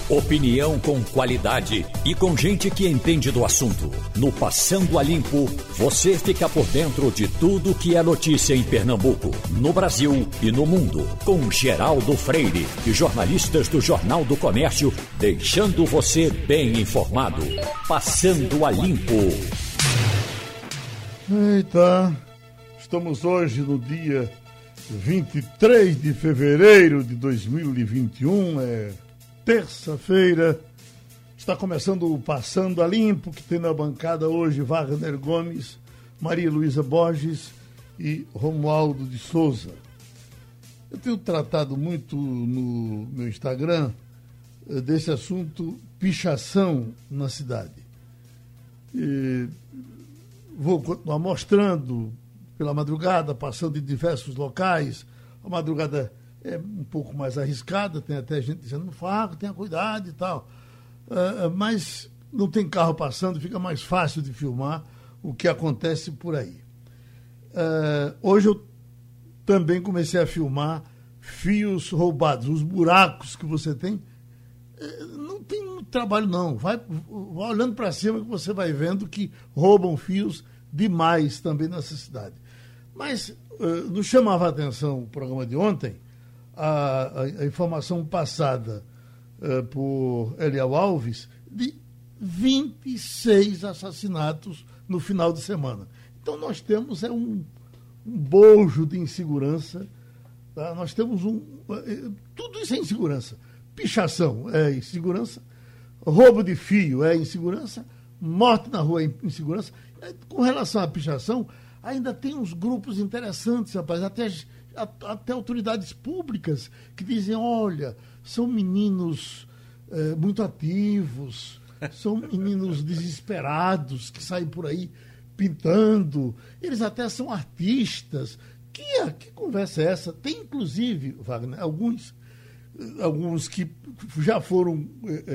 Opinião com qualidade e com gente que entende do assunto. No Passando a Limpo, você fica por dentro de tudo que é notícia em Pernambuco, no Brasil e no mundo. Com Geraldo Freire e jornalistas do Jornal do Comércio, deixando você bem informado. Passando a Limpo. Eita, estamos hoje no dia 23 de fevereiro de 2021, terça-feira. Está começando o Passando a Limpo, que tem na bancada hoje Wagner Gomes, Maria Luísa Borges e Romualdo de Souza. Eu tenho tratado muito no meu Instagram desse assunto pichação na cidade. Vou continuar mostrando pela madrugada, passando em diversos locais. A madrugada é um pouco mais arriscada, tem até gente dizendo, Faco, tenha cuidado e tal. Mas não tem carro passando, fica mais fácil de filmar o que acontece por aí. Hoje eu também comecei a filmar fios roubados, os buracos que você tem. Não tem muito trabalho, não. Vai olhando para cima que você vai vendo que roubam fios demais também nessa cidade. Mas nos chamava a atenção o programa de ontem, a informação passada por Eliel Alves de 26 assassinatos no final de semana. Então nós temos um bojo de insegurança, tá? Nós temos tudo isso é insegurança. Pichação é insegurança, roubo de fio é insegurança, morte na rua é insegurança. Com relação à pichação, ainda tem uns grupos interessantes, rapaz, até autoridades públicas que dizem, olha, são meninos muito ativos, são meninos desesperados que saem por aí pintando, eles até são artistas. Que conversa é essa? Tem, inclusive, Wagner, alguns que já foram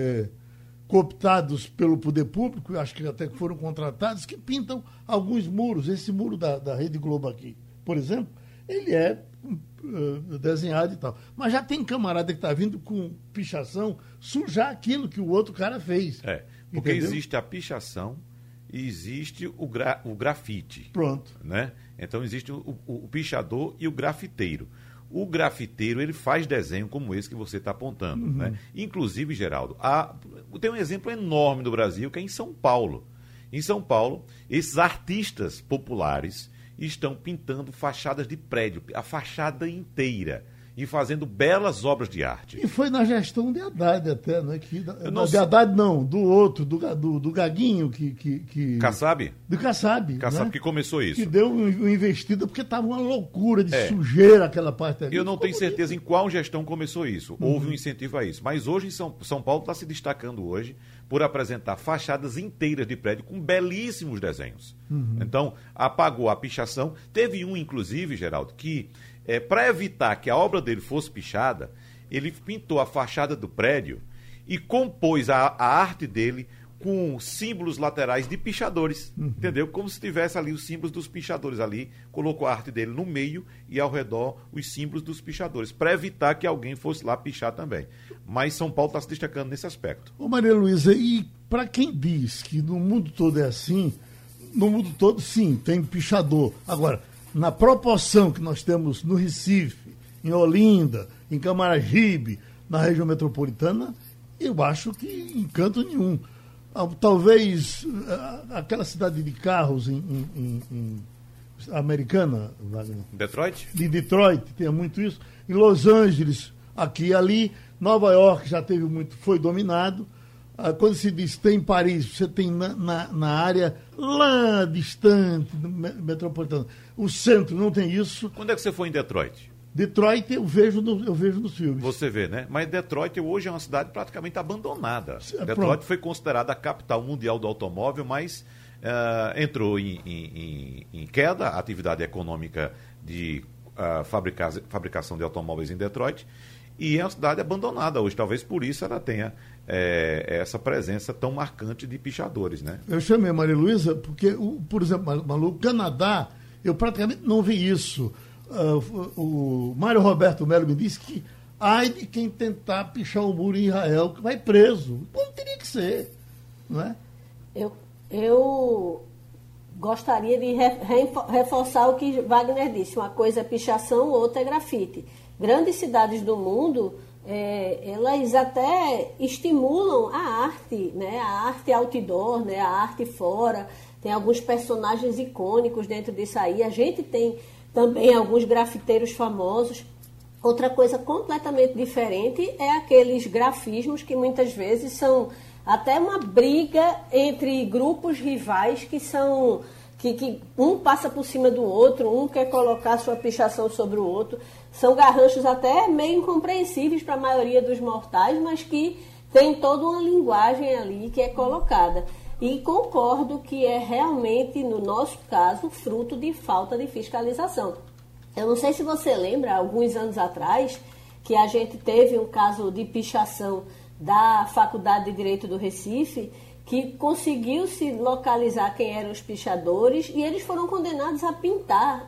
cooptados pelo poder público, acho que até foram contratados, que pintam alguns muros. Esse muro da Rede Globo aqui, por exemplo, ele é desenhado e tal. Mas já tem camarada que está vindo com pichação sujar aquilo que o outro cara fez. Porque entendeu? Existe a pichação e existe o grafite. Pronto. Né? Então existe o pichador e o grafiteiro. O grafiteiro, ele faz desenho como esse que você está apontando. Uhum. Né? Inclusive, Geraldo, tem um exemplo enorme no Brasil, que é em São Paulo. Em São Paulo, esses artistas populares estão pintando fachadas de prédio, a fachada inteira, e fazendo belas obras de arte. E foi na gestão de Haddad até, né? De Haddad não, do outro, do Gaguinho que... Kassab? Do Kassab. Kassab, né? que começou isso. Que deu uma investida, porque estava uma loucura de sujeira aquela parte ali. Eu não tenho certeza em qual gestão começou isso. Houve um incentivo a isso. Mas hoje, São Paulo está se destacando hoje por apresentar fachadas inteiras de prédio com belíssimos desenhos. Então, apagou a pichação. Teve um, inclusive, Geraldo, que... para evitar que a obra dele fosse pichada, ele pintou a fachada do prédio e compôs a arte dele com símbolos laterais de pichadores, entendeu? Como se tivesse ali os símbolos dos pichadores ali, colocou a arte dele no meio e ao redor os símbolos dos pichadores, para evitar que alguém fosse lá pichar também. Mas São Paulo está se destacando nesse aspecto. Ô Maria Luísa, e para quem diz que no mundo todo é assim, no mundo todo sim, tem pichador. Agora, na proporção que nós temos no Recife, em Olinda, em Camaragibe, na região metropolitana, eu acho que em canto nenhum. Talvez aquela cidade de carros em americana, Wagner? Detroit? De Detroit, tem muito isso. Em Los Angeles, aqui e ali. Nova York já teve muito, foi dominado. Quando se diz tem Paris, você tem na área lá distante, metropolitana. O centro não tem isso. Quando é que você foi em Detroit? Detroit eu vejo nos filmes. Você vê, né? Mas Detroit hoje é uma cidade praticamente abandonada. Detroit pronto. foi considerada a capital mundial do automóvel, mas entrou em queda a atividade econômica de fabricação de automóveis em Detroit. E é uma cidade abandonada hoje. Talvez por isso ela tenha essa presença tão marcante de pichadores, né? Eu chamei a Maria Luísa porque, por exemplo, Malu, Canadá, eu praticamente não vi isso. O Mário Roberto Melo me disse que ai de quem tentar pichar o muro em Israel, que vai preso. Não teria que ser, não é? Eu gostaria de reforçar o que Wagner disse. Uma coisa é pichação, outra é grafite. Grandes cidades do mundo, elas até estimulam a arte, né? A arte outdoor, né? A arte fora. Tem alguns personagens icônicos dentro disso aí. A gente tem também alguns grafiteiros famosos. Outra coisa completamente diferente é aqueles grafismos que muitas vezes são até uma briga entre grupos rivais que são... Que um passa por cima do outro, um quer colocar sua pichação sobre o outro. São garranchos até meio incompreensíveis para a maioria dos mortais, mas que tem toda uma linguagem ali que é colocada. E concordo que é realmente, no nosso caso, fruto de falta de fiscalização. Eu não sei se você lembra, alguns anos atrás, que a gente teve um caso de pichação da Faculdade de Direito do Recife, que conseguiu-se localizar quem eram os pichadores e eles foram condenados a pintar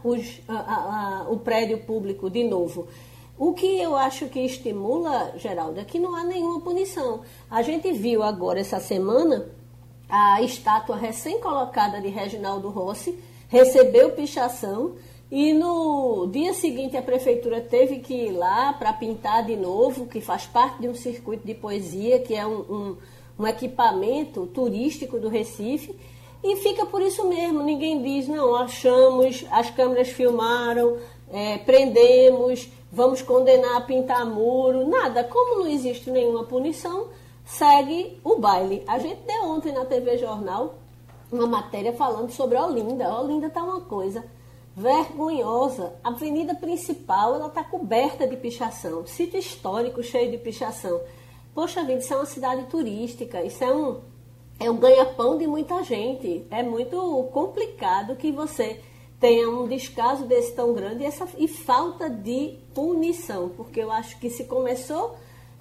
o prédio público de novo. O que eu acho que estimula, Geraldo, é que não há nenhuma punição. A gente viu agora, essa semana, a estátua recém-colocada de Reginaldo Rossi, recebeu pichação e no dia seguinte a prefeitura teve que ir lá para pintar de novo, que faz parte de um circuito de poesia, que é um equipamento turístico do Recife, e fica por isso mesmo. Ninguém diz, não, achamos, as câmeras filmaram, prendemos, vamos condenar a pintar muro, nada. Como não existe nenhuma punição, segue o baile. A gente deu ontem na TV Jornal uma matéria falando sobre a Olinda. A Olinda está uma coisa vergonhosa. A avenida principal está coberta de pichação, sítio histórico cheio de pichação. Poxa vida, isso é uma cidade turística, isso é um ganha-pão de muita gente. É muito complicado que você tenha um descaso desse tão grande e falta de punição, porque eu acho que se começou,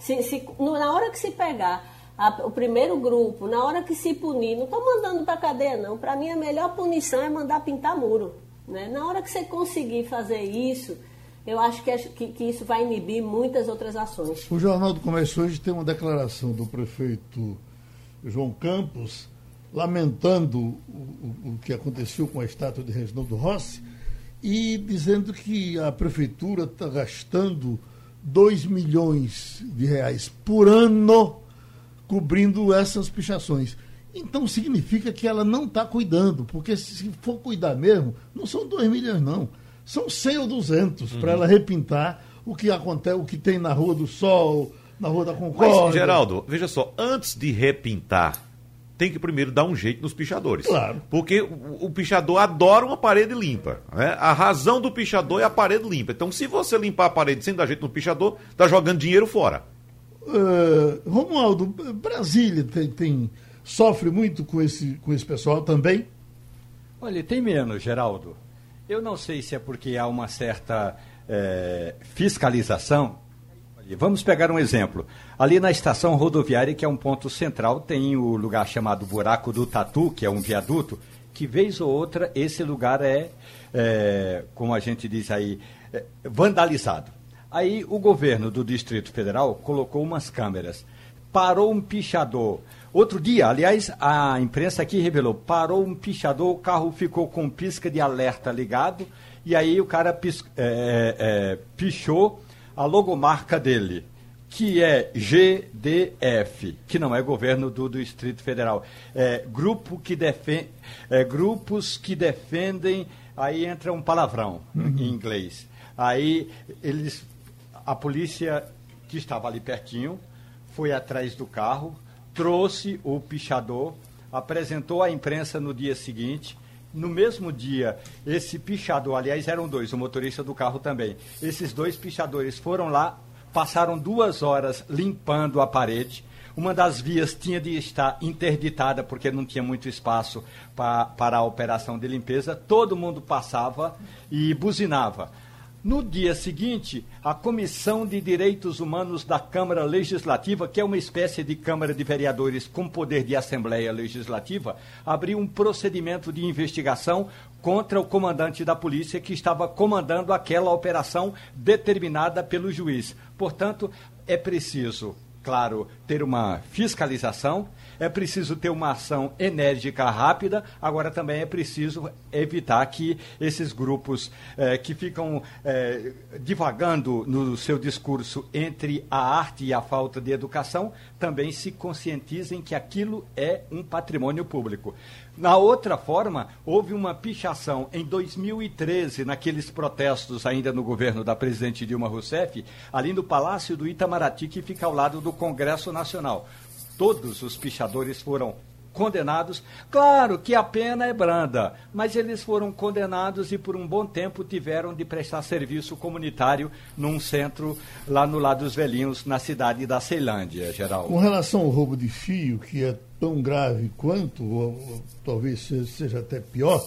na hora que se pegar o primeiro grupo, na hora que se punir, não estou mandando para a cadeia não, para mim a melhor punição é mandar pintar muro, né? Na hora que você conseguir fazer isso, eu acho que isso vai inibir muitas outras ações. O Jornal do Comércio hoje tem uma declaração do prefeito João Campos lamentando o que aconteceu com a estátua de Reginaldo Rossi e dizendo que a prefeitura está gastando 2 milhões de reais por ano cobrindo essas pichações. Então significa que ela não está cuidando, porque se for cuidar mesmo, não são 2 milhões não. São 100 ou 200 para ela repintar o que acontece, o que tem na Rua do Sol, na Rua da Concórdia. Mas, Geraldo, veja só, antes de repintar, tem que primeiro dar um jeito nos pichadores. Claro. Porque o pichador adora uma parede limpa, né? A razão do pichador é a parede limpa. Então, se você limpar a parede sem dar jeito no pichador, está jogando dinheiro fora. Romualdo, Brasília sofre muito com esse pessoal também? Olha, tem menos, Geraldo. Eu não sei se é porque há uma certa fiscalização. Vamos pegar um exemplo. Ali na estação rodoviária, que é um ponto central, tem o lugar chamado Buraco do Tatu, que é um viaduto, que vez ou outra esse lugar como a gente diz aí, vandalizado. Aí o governo do Distrito Federal colocou umas câmeras, parou um pichador. Outro dia, aliás, a imprensa aqui revelou, parou um pichador, o carro ficou com pisca de alerta ligado, e aí o cara pichou a logomarca dele, que é GDF, que não é governo do Distrito Federal. Grupos que defendem, aí entra um palavrão em inglês. Aí a polícia que estava ali pertinho foi atrás do carro, trouxe o pichador, apresentou à imprensa no dia seguinte. No mesmo dia, esse pichador, aliás, eram dois, o motorista do carro também. Esses dois pichadores foram lá, passaram 2 horas limpando a parede. Uma das vias tinha de estar interditada, porque não tinha muito espaço para a operação de limpeza. Todo mundo passava e buzinava. No dia seguinte, a Comissão de Direitos Humanos da Câmara Legislativa, que é uma espécie de Câmara de Vereadores com poder de Assembleia Legislativa, abriu um procedimento de investigação contra o comandante da polícia que estava comandando aquela operação determinada pelo juiz. Portanto, é preciso, claro, ter uma fiscalização, é preciso ter uma ação enérgica, rápida, agora também é preciso evitar que esses grupos que ficam divagando no seu discurso entre a arte e a falta de educação, também se conscientizem que aquilo é um patrimônio público. Na outra forma, houve uma pichação em 2013, naqueles protestos ainda no governo da presidente Dilma Rousseff, ali no Palácio do Itamaraty, que fica ao lado do Congresso Nacional. Todos os pichadores foram condenados. Claro que a pena é branda, mas eles foram condenados e por um bom tempo tiveram de prestar serviço comunitário num centro lá no Lado dos Velhinhos, na cidade da Ceilândia, Geraldo. Com relação ao roubo de fio, que é tão grave quanto, ou talvez seja até pior,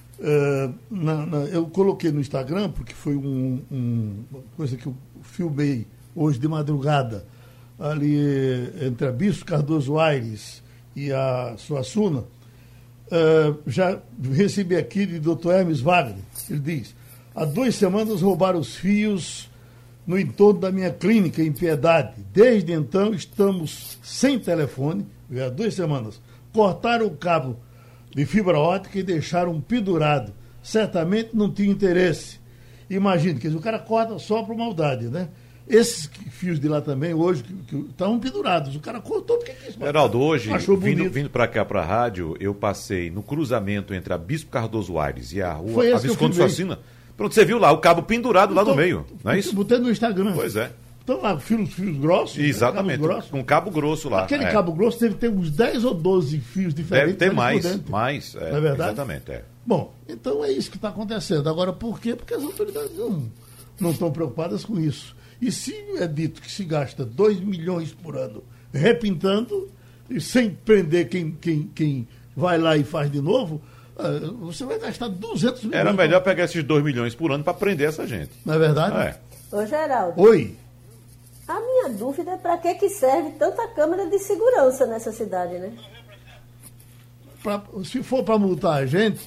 eu coloquei no Instagram, porque foi uma coisa que eu filmei hoje de madrugada, ali entre a Bispo Cardoso Aires e a Suassuna, já recebi aqui de Dr. Hermes Wagner. Ele diz: há 2 semanas roubaram os fios no entorno da minha clínica em Piedade. Desde então estamos sem telefone. Há 2 semanas. Cortaram o cabo de fibra óptica e deixaram pendurado. Certamente não tinha interesse. Imagina, quer dizer, o cara corta só por maldade, né? Esses fios de lá também, hoje, que estavam pendurados. O cara cortou, porque que isso? Geraldo, hoje, vindo para cá, para a rádio, eu passei no cruzamento entre a Bispo Cardoso Aires e a rua a Visconde Suassuna. Pronto, você viu lá, o cabo pendurado lá no meio, não é isso? Botei no Instagram. Pois é. Então lá, fios grossos. Exatamente, com cabo grosso lá. Aquele cabo grosso deve ter uns 10 ou 12 fios diferentes. Deve ter mais. Não é verdade? Exatamente, é. Bom, então é isso que está acontecendo. Agora, por quê? Porque as autoridades não estão preocupadas com isso. E se é dito que se gasta 2 milhões por ano repintando, e sem prender quem vai lá e faz de novo, você vai gastar 200 milhões. Era melhor pegar esses 2 milhões por ano para prender essa gente. Não é verdade? É. Ô, Geraldo. Oi. A minha dúvida é para que serve tanta câmera de segurança nessa cidade, né? Se for para multar a gente,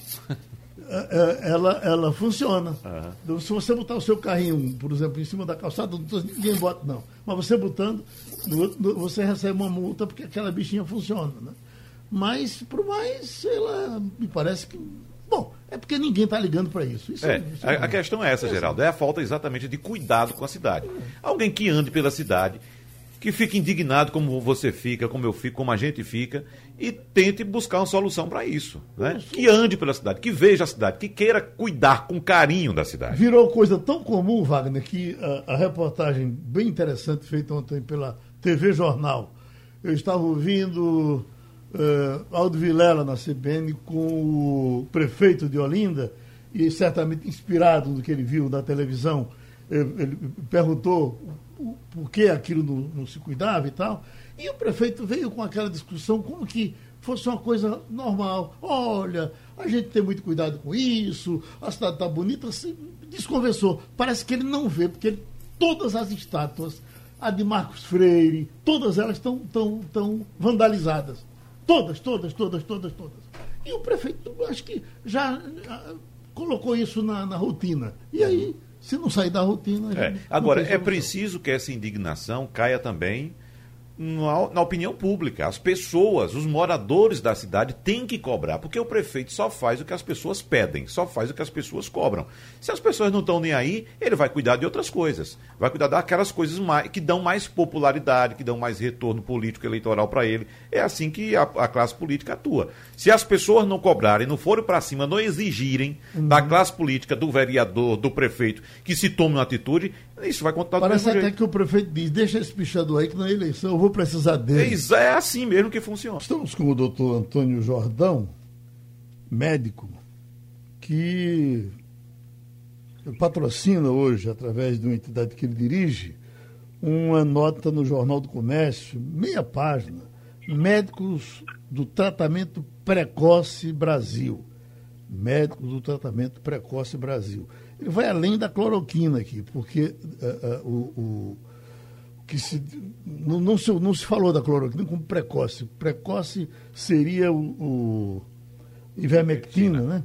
ela funciona. Uhum. Se você botar o seu carrinho, por exemplo, em cima da calçada, ninguém bota, não. Mas você botando, você recebe uma multa porque aquela bichinha funciona, né? Mas, por mais, sei lá, me parece que... Bom, é porque ninguém está ligando para isso. A questão é essa, Geraldo. É a falta exatamente de cuidado com a cidade. Alguém que ande pela cidade, que fique indignado como você fica, como eu fico, como a gente fica, e tente buscar uma solução para isso. Né? Que ande pela cidade, que veja a cidade, que queira cuidar com carinho da cidade. Virou coisa tão comum, Wagner, que a reportagem bem interessante feita ontem pela TV Jornal. Eu estava ouvindo Aldo Vilela na CBN com o prefeito de Olinda, e certamente inspirado no que ele viu na televisão, ele perguntou por que aquilo não se cuidava e tal, e o prefeito veio com aquela discussão como que fosse uma coisa normal. Olha, a gente tem muito cuidado com isso, a cidade está bonita, assim, desconversou. Parece que ele não vê, porque todas as estátuas, a de Marcos Freire, todas elas estão vandalizadas. Todas. E o prefeito, acho que já colocou isso na rotina. E aí, se não sair da rotina... Agora, é preciso que essa indignação caia também na opinião pública. As pessoas, os moradores da cidade têm que cobrar, porque o prefeito só faz o que as pessoas pedem, só faz o que as pessoas cobram. Se as pessoas não estão nem aí, ele vai cuidar de outras coisas. Vai cuidar daquelas coisas que dão mais popularidade, que dão mais retorno político eleitoral para ele. É assim que a classe política atua. Se as pessoas não cobrarem, não forem para cima, não exigirem da classe política, do vereador, do prefeito, que se tome uma atitude, isso vai continuar do mesmo jeito. Parece até que o prefeito diz: deixa esse pichador aí que na eleição eu vou precisar dele. É assim mesmo que funciona. Estamos com o doutor Antônio Jordão, médico, que patrocina hoje, através de uma entidade que ele dirige, uma nota no Jornal do Comércio, meia página, Médicos do Tratamento Precoce Brasil. Médicos do Tratamento Precoce Brasil. ele vai além da cloroquina aqui, porque não se falou da cloroquina como precoce. Precoce seria o ivermectina, né?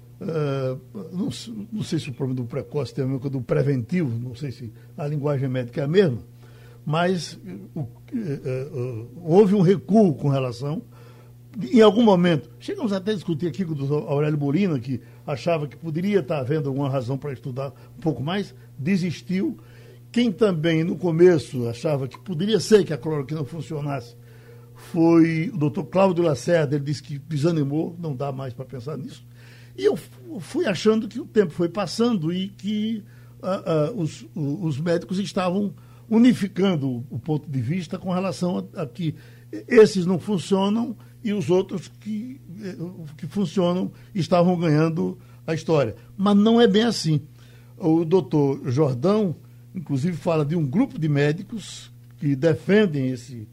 Não sei se o problema do precoce tem a ver com o do preventivo, não sei se a linguagem médica é a mesma, mas houve um recuo com relação, em algum momento, chegamos até a discutir aqui com o doutor Aurélio Molina, que achava que poderia estar havendo alguma razão para estudar um pouco mais, desistiu. Quem também, no começo, achava que poderia ser que a cloroquina funcionasse foi o doutor Cláudio Lacerda. Ele disse que desanimou, não dá mais para pensar nisso. E eu fui achando que o tempo foi passando e que os médicos estavam unificando o ponto de vista com relação a que esses não funcionam e os outros que funcionam estavam ganhando a história. Mas não é bem assim. O doutor Jordão, inclusive, fala de um grupo de médicos que defendem esse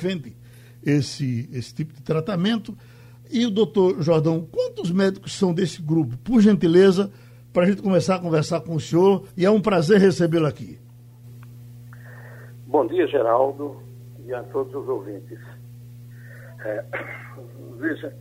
tipo de tratamento. E o doutor Jordão, quantos médicos são desse grupo? Por gentileza, para a gente começar a conversar com o senhor, e é um prazer recebê-lo aqui. Bom dia, Geraldo, e a todos os ouvintes. Veja,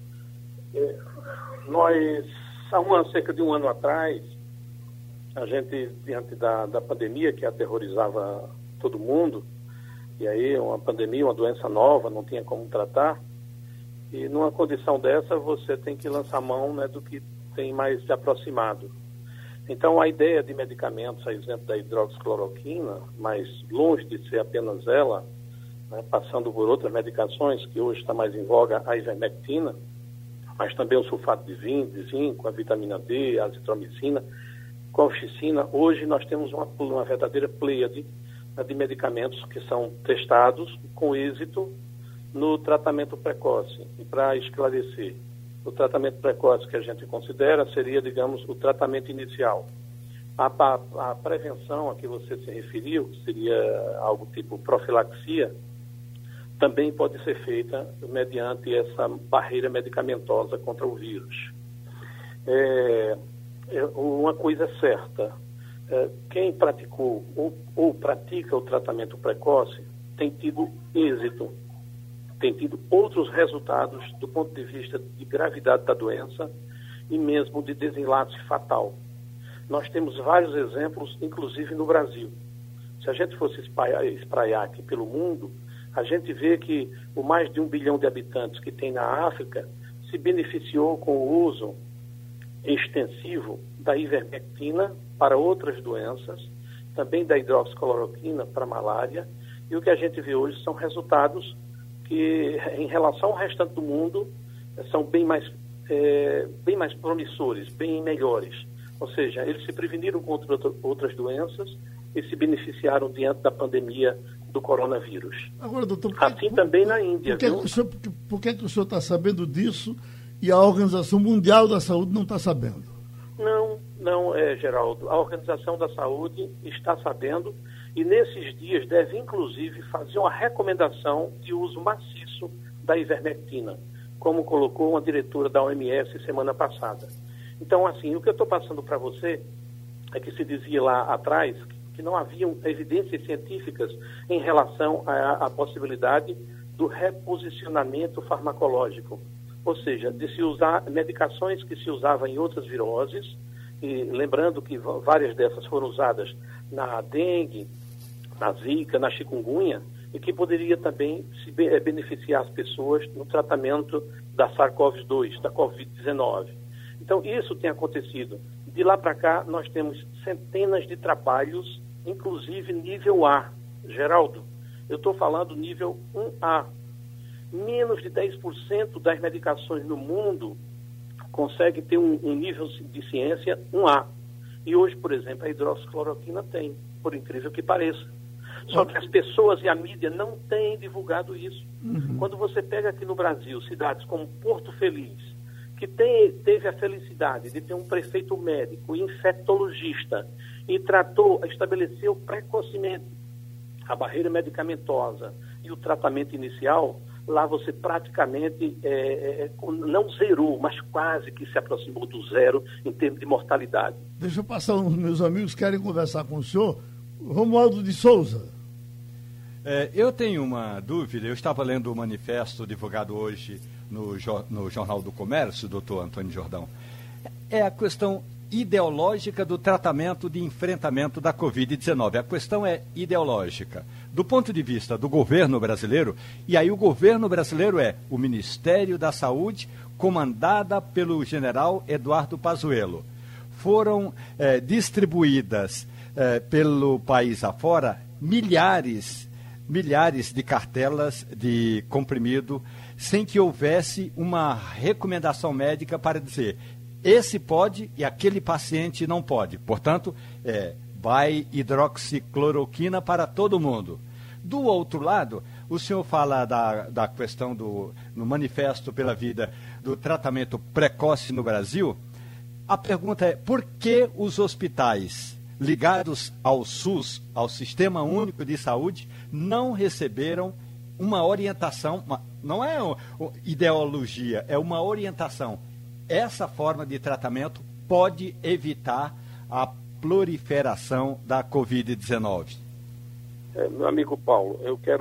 nós, há cerca de um ano atrás, a gente, diante da pandemia que aterrorizava todo mundo, e aí uma pandemia, uma doença nova, não tinha como tratar, e numa condição dessa você tem que lançar mão, né, do que tem mais se aproximado. Então a ideia de medicamentos, a exemplo da hidroxicloroquina, mas longe de ser apenas ela, né, passando por outras medicações, que hoje está mais em voga, a ivermectina, mas também o sulfato de zinco, a vitamina D, a azitromicina, colchicina. Hoje nós temos uma verdadeira pleiade, né, de medicamentos que são testados com êxito no tratamento precoce. E para esclarecer, o tratamento precoce que a gente considera seria, digamos, o tratamento inicial. A prevenção a que você se referiu, que seria algo tipo profilaxia, também pode ser feita mediante essa barreira medicamentosa contra o vírus. Uma coisa é certa, quem praticou ou pratica o tratamento precoce tem tido êxito, tem tido outros resultados do ponto de vista de gravidade da doença e mesmo de desenlace fatal. Nós temos vários exemplos, inclusive no Brasil. Se a gente fosse espraiar aqui pelo mundo, a gente vê que o mais de 1 bilhão de habitantes que tem na África se beneficiou com o uso extensivo da ivermectina para outras doenças, também da hidroxicloroquina para malária, e o que a gente vê hoje são resultados que, em relação ao restante do mundo, são bem mais promissores, bem melhores. Ou seja, eles se preveniram contra outras doenças e se beneficiaram diante da pandemia do coronavírus. Agora, doutor, também na Índia. Por que o senhor está sabendo disso e a Organização Mundial da Saúde não está sabendo? Não, Geraldo. A Organização da Saúde está sabendo e nesses dias deve, inclusive, fazer uma recomendação de uso maciço da ivermectina, como colocou uma diretora da OMS semana passada. Então, assim, o que eu estou passando para você é que se dizia lá atrás que não haviam evidências científicas em relação à possibilidade do reposicionamento farmacológico, ou seja, de se usar medicações que se usavam em outras viroses, e lembrando que várias dessas foram usadas na dengue, na zika, na chikungunya, e que poderia também beneficiar as pessoas no tratamento da SARS-CoV-2, da Covid-19. Então, isso tem acontecido. De lá para cá, nós temos centenas de trabalhos, inclusive nível A. Geraldo, eu estou falando nível 1A. Menos de 10% das medicações no mundo conseguem ter um nível de ciência 1A. E hoje, por exemplo, a hidroxicloroquina tem, por incrível que pareça. Só que as pessoas e a mídia não têm divulgado isso. Uhum. Quando você pega aqui no Brasil cidades como Porto Feliz, que teve a felicidade de ter um prefeito médico, infectologista, e estabeleceu precocemente a barreira medicamentosa e o tratamento inicial, lá você praticamente não zerou, mas quase que se aproximou do zero em termos de mortalidade. Deixa eu passar uns meus amigos que querem conversar com o senhor. Romualdo de Souza. Eu tenho uma dúvida. Eu estava lendo o manifesto divulgado hoje no Jornal do Comércio, doutor Antônio Jordão. É a questão ideológica do tratamento de enfrentamento da Covid-19. A questão é ideológica. Do ponto de vista do governo brasileiro, e aí o governo brasileiro é o Ministério da Saúde, comandada pelo general Eduardo Pazuello. Foram distribuídas pelo país afora milhares de cartelas de comprimido sem que houvesse uma recomendação médica para dizer esse pode e aquele paciente não pode. Portanto, vai hidroxicloroquina para todo mundo. Do outro lado, o senhor fala da questão no Manifesto pela Vida do tratamento precoce no Brasil. A pergunta é, por que os hospitais ligados ao SUS, ao Sistema Único de Saúde, não receberam uma orientação, não é ideologia, é uma orientação. Essa forma de tratamento pode evitar a proliferação da Covid-19. Meu amigo Paulo,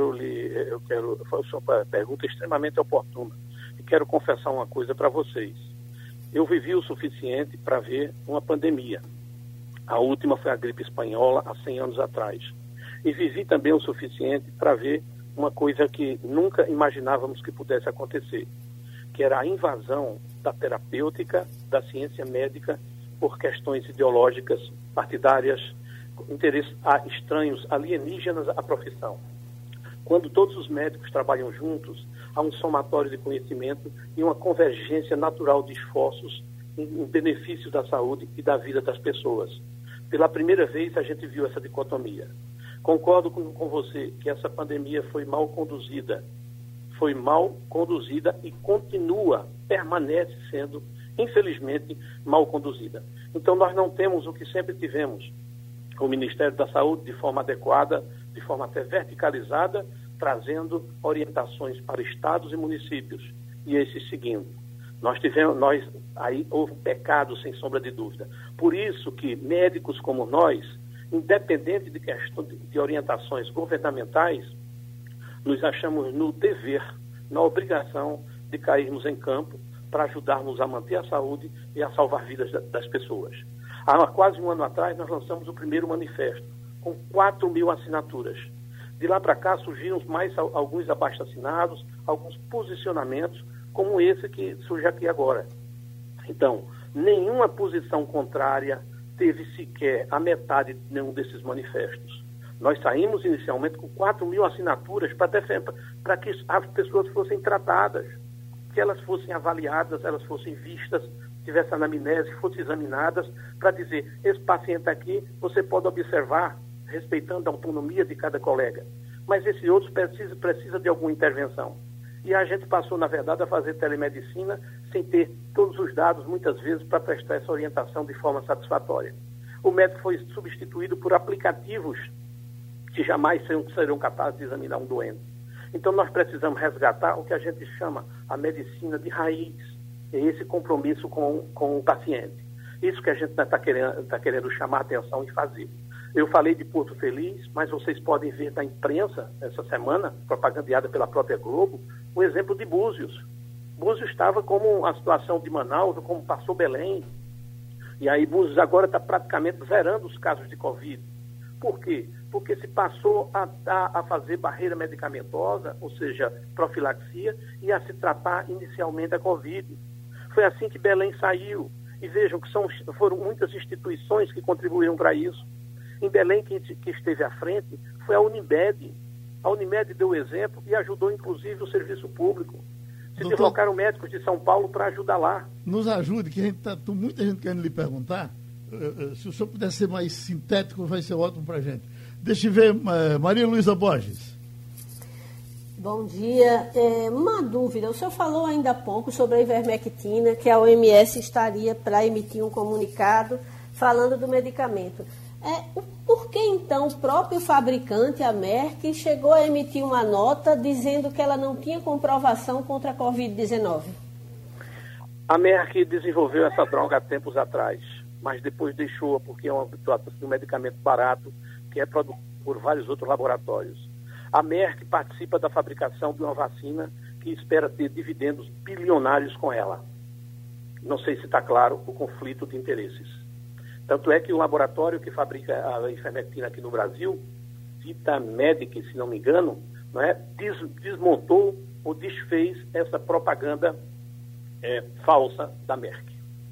foi uma pergunta extremamente oportuna e quero confessar uma coisa para vocês. Eu vivi o suficiente para ver uma pandemia. A última foi a gripe espanhola há 100 anos atrás. E vivi também o suficiente para ver uma coisa que nunca imaginávamos que pudesse acontecer, que era a invasão da terapêutica, da ciência médica, por questões ideológicas, partidárias, interesses estranhos, alienígenas à profissão. Quando todos os médicos trabalham juntos, há um somatório de conhecimento e uma convergência natural de esforços em benefício da saúde e da vida das pessoas. Pela primeira vez, a gente viu essa dicotomia. Concordo com você que essa pandemia foi mal conduzida e permanece sendo, infelizmente, mal conduzida. Então, nós não temos o que sempre tivemos, o Ministério da Saúde de forma adequada, de forma até verticalizada, trazendo orientações para estados e municípios, e esses seguindo. Aí houve um pecado, sem sombra de dúvida. Por isso que médicos como nós, independente de questão de orientações governamentais, nos achamos no dever, na obrigação de cairmos em campo para ajudarmos a manter a saúde e a salvar vidas das pessoas. Há quase um ano atrás, nós lançamos o primeiro manifesto, com 4.000 assinaturas. De lá para cá surgiram mais alguns abaixo-assinados, alguns posicionamentos, como esse que surge aqui agora. Então, nenhuma posição contrária teve sequer a metade de nenhum desses manifestos. Nós saímos inicialmente com 4.000 assinaturas para que as pessoas fossem tratadas, que elas fossem avaliadas, elas fossem vistas, tivesse anamnese, fossem examinadas, para dizer, esse paciente aqui você pode observar, respeitando a autonomia de cada colega, mas esse outro precisa de alguma intervenção. E a gente passou, na verdade, a fazer telemedicina sem ter todos os dados, muitas vezes, para prestar essa orientação de forma satisfatória. O médico foi substituído por aplicativos que jamais serão capazes de examinar um doente. Então, nós precisamos resgatar o que a gente chama a medicina de raiz, é esse compromisso com o paciente. Isso que a gente está querendo chamar a atenção e fazer. Eu falei de Porto Feliz, mas vocês podem ver na imprensa, essa semana, propagandeada pela própria Globo, o exemplo de Búzios. Búzios estava como a situação de Manaus, como passou Belém. E aí Búzios agora está praticamente zerando os casos de Covid. Por quê? Porque se passou a fazer barreira medicamentosa, ou seja, profilaxia, e a se tratar inicialmente a Covid. Foi assim que Belém saiu. E vejam que foram muitas instituições que contribuíram para isso. Em Belém, que esteve à frente foi a Unimed. A Unimed deu o exemplo e ajudou, inclusive, o serviço público. Se deslocaram médicos de São Paulo para ajudar lá. Nos ajude, que muita gente querendo lhe perguntar. Se o senhor puder ser mais sintético, vai ser ótimo para a gente. Deixa eu ver, Maria Luísa Borges. Bom dia. Uma dúvida. O senhor falou ainda há pouco sobre a ivermectina, que a OMS estaria para emitir um comunicado falando do medicamento. por que então o próprio fabricante, a Merck, chegou a emitir uma nota dizendo que ela não tinha comprovação contra a Covid-19? A Merck desenvolveu essa droga há tempos atrás, mas depois deixou, porque é um medicamento barato que é produzido por vários outros laboratórios. A Merck participa da fabricação de uma vacina que espera ter dividendos bilionários com ela. Não sei se está claro o conflito de interesses. Tanto é que o laboratório que fabrica a ivermectina aqui no Brasil, Vitamedic, se não me engano, não é, desmontou ou desfez essa propaganda falsa da Merck.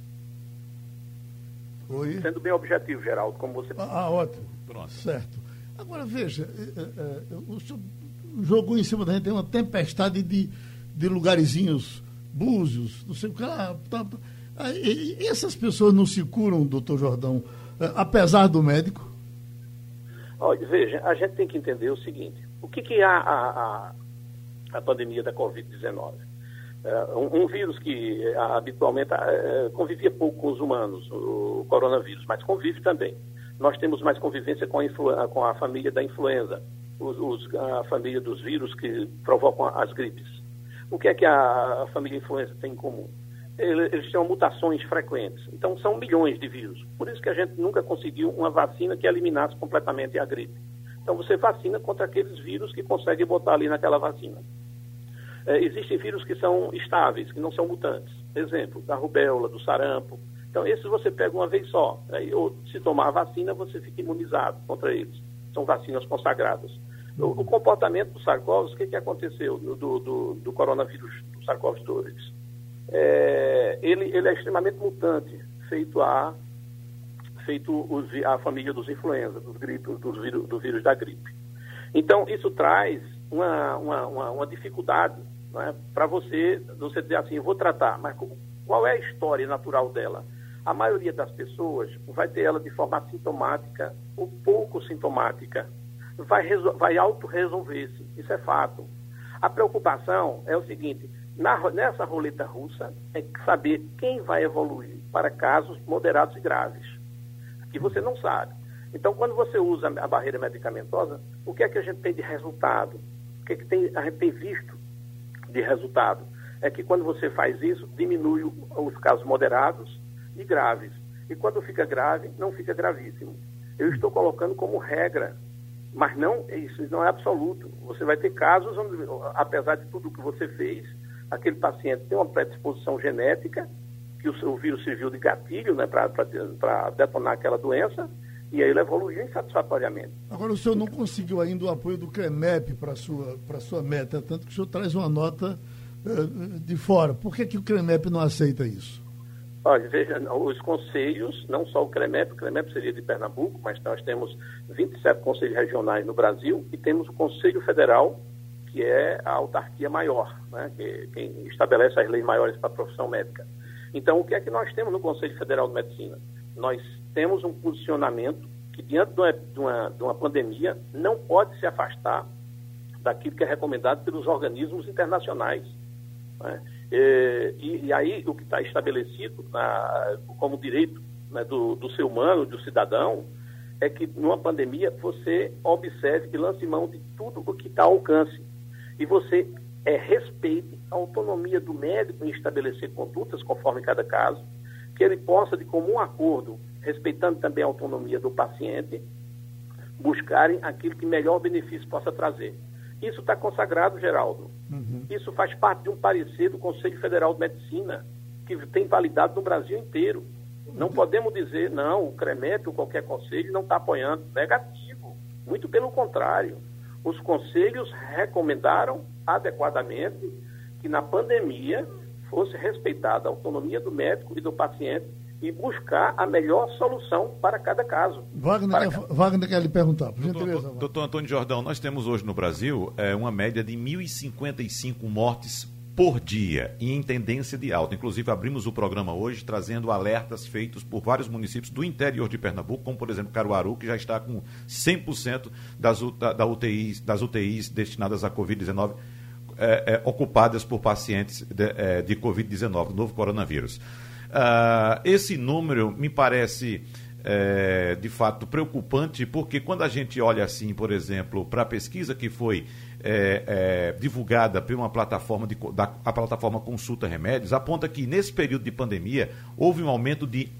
Oi? Sendo bem objetivo, Geraldo, como você... Ótimo. Pronto. Certo. Agora, veja, o senhor jogou em cima da gente, tem uma tempestade de lugarzinhos, Búzios, não sei o que lá. E essas pessoas não se curam, doutor Jordão, apesar do médico? Olha, veja, a gente tem que entender o seguinte, o que é a pandemia da Covid-19? Um vírus que habitualmente convivia pouco com os humanos, o coronavírus, mas convive também. Nós temos mais convivência com a família da influenza, a família dos vírus que provocam as gripes. O que é que a família influenza tem em comum? Eles têm mutações frequentes. Então, são milhões de vírus. Por isso que a gente nunca conseguiu uma vacina que eliminasse completamente a gripe. Então, você vacina contra aqueles vírus que consegue botar ali naquela vacina. Existem vírus que são estáveis, que não são mutantes. Exemplo, da rubéola, do sarampo. Então, esses você pega uma vez só. Ou se tomar a vacina, você fica imunizado contra eles. São vacinas consagradas. O comportamento do SARS-CoV, o que aconteceu do coronavírus, do SARS-CoV-2? Ele é extremamente mutante, feito a família dos influenza, do vírus da gripe. Então, isso traz uma dificuldade, né, para você dizer assim, eu vou tratar, mas qual é a história natural dela? A maioria das pessoas vai ter ela de forma assintomática ou pouco sintomática. Vai auto-resolver-se, isso é fato. A preocupação é o seguinte, nessa roleta russa, é saber quem vai evoluir para casos moderados e graves, que você não sabe. Então, quando você usa a barreira medicamentosa, o que é que a gente tem de resultado? O que é que a gente tem visto de resultado? É que quando você faz isso, diminui os casos moderados e graves. E quando fica grave, não fica gravíssimo. Eu estou colocando como regra, mas isso não é absoluto. Você vai ter casos onde, apesar de tudo que você fez, aquele paciente tem uma predisposição genética, que o vírus serviu de gatilho, né, para detonar aquela doença, e aí ele evoluiu insatisfatoriamente. Agora, o senhor não conseguiu ainda o apoio do CREMEP para a sua meta, tanto que o senhor traz uma nota de fora. Por que o CREMEP não aceita isso? Olha, veja, os conselhos, não só o CREMEP seria de Pernambuco, mas nós temos 27 conselhos regionais no Brasil e temos o Conselho Federal, que é a autarquia maior, né, quem estabelece as leis maiores para a profissão médica. Então, o que é que nós temos no Conselho Federal de Medicina? Nós temos um posicionamento que, diante de uma pandemia, não pode se afastar daquilo que é recomendado pelos organismos internacionais, né? E aí, o que está estabelecido como direito, né, do ser humano, do cidadão, é que numa pandemia você observe e lance mão de tudo o que está ao alcance. E você respeite a autonomia do médico em estabelecer condutas conforme cada caso, que ele possa, de comum acordo, respeitando também a autonomia do paciente, buscarem aquilo que melhor benefício possa trazer. Isso está consagrado, Geraldo. Uhum. Isso faz parte de um parecer do Conselho Federal de Medicina, que tem validade no Brasil inteiro. Não podemos dizer, não, o CREMEP ou qualquer conselho não está apoiando. Negativo. Muito pelo contrário. Os conselhos recomendaram adequadamente que na pandemia fosse respeitada a autonomia do médico e do paciente e buscar a melhor solução para cada caso. Wagner quer lhe perguntar, por gentileza. Doutor Antônio Jordão, nós temos hoje no Brasil uma média de 1.055 mortes por dia e em tendência de alta. Inclusive, abrimos o programa hoje trazendo alertas feitos por vários municípios do interior de Pernambuco, como, por exemplo, Caruaru, que já está com 100% das UTIs destinadas à Covid-19 ocupadas por pacientes de Covid-19, do novo coronavírus. Esse número me parece de fato preocupante, porque quando a gente olha assim, por exemplo, para a pesquisa que foi divulgada por uma plataforma, a plataforma Consulta Remédios, aponta que nesse período de pandemia houve um aumento de